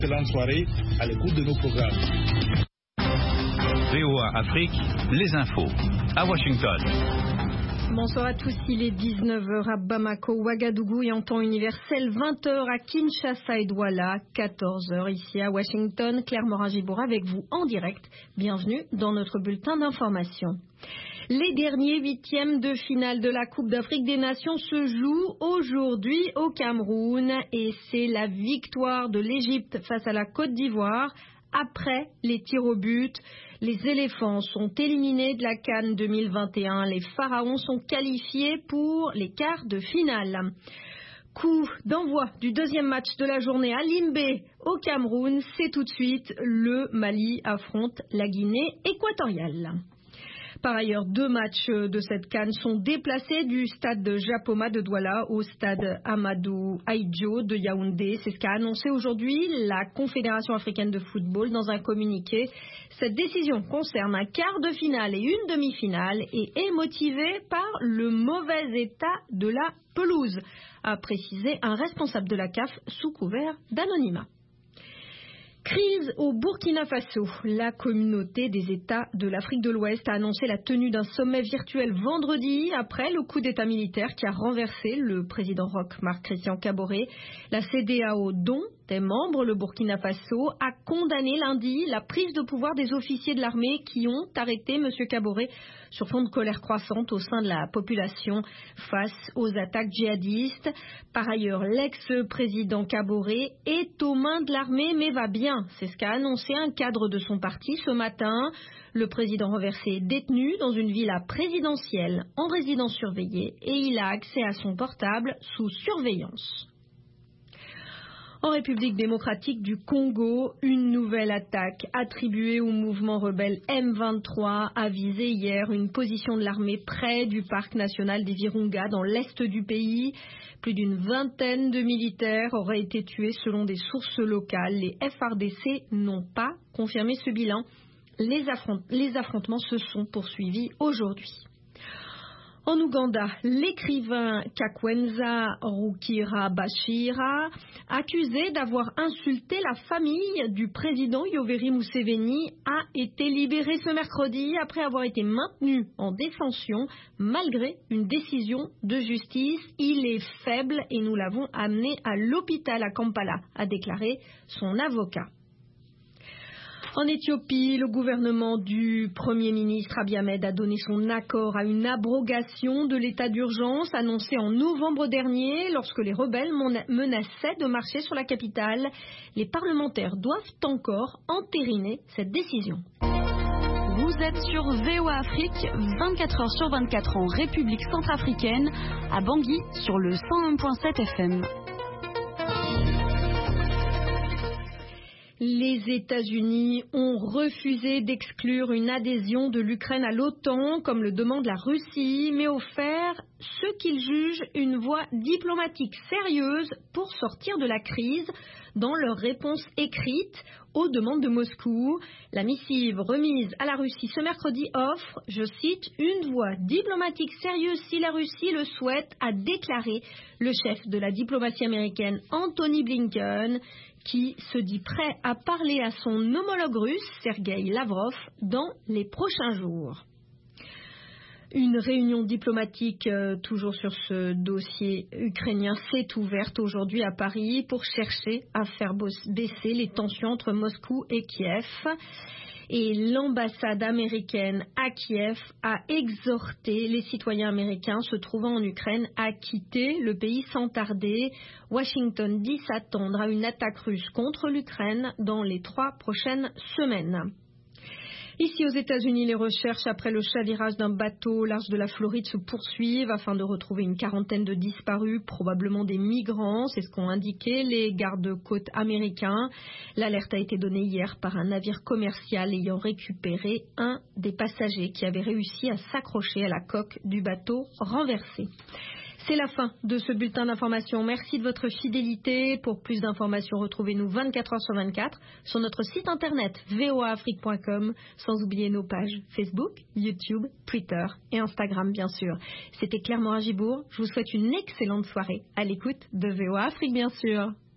Excellente soirée à l'écoute de nos programmes. VOA Afrique, les infos à Washington. Bonsoir à tous, il est 19h à Bamako, Ouagadougou et en temps universel, 20h à Kinshasa et Douala, 14h ici à Washington. Claire Morin-Gibour avec vous en direct. Bienvenue dans notre bulletin d'information. Les derniers huitièmes de finale de la Coupe d'Afrique des Nations se jouent aujourd'hui au Cameroun et c'est la victoire de l'Égypte face à la Côte d'Ivoire. Après les tirs au but, les éléphants sont éliminés de la CAN 2021. Les pharaons sont qualifiés pour les quarts de finale. Coup d'envoi du deuxième match de la journée à Limbé au Cameroun. C'est tout de suite, le Mali affronte la Guinée équatoriale. Par ailleurs, 2 matchs de cette CAN sont déplacés du stade de Japoma de Douala au stade Amadou Ahidjo de Yaoundé. C'est ce qu'a annoncé aujourd'hui la Confédération africaine de football dans un communiqué. Cette décision concerne un quart de finale et une demi-finale et est motivée par le mauvais état de la pelouse, a précisé un responsable de la CAF sous couvert d'anonymat. Crise au Burkina Faso. La communauté des États de l'Afrique de l'Ouest a annoncé la tenue d'un sommet virtuel vendredi après le coup d'État militaire qui a renversé le président Roch Marc Christian Kaboré. La CEDEAO, dont est membre le Burkina Faso, a condamné lundi la prise de pouvoir des officiers de l'armée qui ont arrêté M. Kaboré sur fond de colère croissante au sein de la population face aux attaques djihadistes. Par ailleurs, l'ex-président Kaboré est aux mains de l'armée mais va bien. C'est ce qu'a annoncé un cadre de son parti ce matin. Le président renversé est détenu dans une villa présidentielle en résidence surveillée et il a accès à son portable sous surveillance. En République démocratique du Congo, une nouvelle attaque attribuée au mouvement rebelle M23 a visé hier une position de l'armée près du parc national des Virunga dans l'est du pays. Plus d'une vingtaine de militaires auraient été tués selon des sources locales. Les FARDC n'ont pas confirmé ce bilan. Les affrontements se sont poursuivis aujourd'hui. En Ouganda, l'écrivain Kakwenza Rukirabashira, accusé d'avoir insulté la famille du président Yoweri Museveni, a été libéré ce mercredi après avoir été maintenu en détention malgré une décision de justice. Il est faible et nous l'avons amené à l'hôpital à Kampala, a déclaré son avocat. En Éthiopie, le gouvernement du Premier ministre Abiy Ahmed a donné son accord à une abrogation de l'état d'urgence annoncé en novembre dernier lorsque les rebelles menaçaient de marcher sur la capitale. Les parlementaires doivent encore entériner cette décision. Vous êtes sur VOA Afrique, 24 heures sur 24 en République centrafricaine, à Bangui sur le 101.7 FM. Les États-Unis ont refusé d'exclure une adhésion de l'Ukraine à l'OTAN, comme le demande la Russie, mais offert ce qu'ils jugent une voie diplomatique sérieuse pour sortir de la crise dans leur réponse écrite aux demandes de Moscou. La missive remise à la Russie ce mercredi offre, je cite, une voie diplomatique sérieuse si la Russie le souhaite, a déclaré le chef de la diplomatie américaine Antony Blinken, qui se dit prêt à parler à son homologue russe, Sergueï Lavrov, dans les prochains jours. Une réunion diplomatique, toujours sur ce dossier ukrainien, s'est ouverte aujourd'hui à Paris pour chercher à faire baisser les tensions entre Moscou et Kiev. Et l'ambassade américaine à Kiev a exhorté les citoyens américains se trouvant en Ukraine à quitter le pays sans tarder. Washington dit s'attendre à une attaque russe contre l'Ukraine dans les 3 prochaines semaines. Ici aux États-Unis, les recherches après le chavirage d'un bateau au large de la Floride se poursuivent afin de retrouver une quarantaine de disparus, probablement des migrants. C'est ce qu'ont indiqué les gardes-côtes américains. L'alerte a été donnée hier par un navire commercial ayant récupéré un des passagers qui avait réussi à s'accrocher à la coque du bateau renversé. C'est la fin de ce bulletin d'information. Merci de votre fidélité. Pour plus d'informations, retrouvez-nous 24 heures sur 24 sur notre site internet voaafrique.com, sans oublier nos pages Facebook, YouTube, Twitter et Instagram, bien sûr. C'était Claire Morin-Gibour. Je vous souhaite une excellente soirée à l'écoute de VOA Afrique, bien sûr.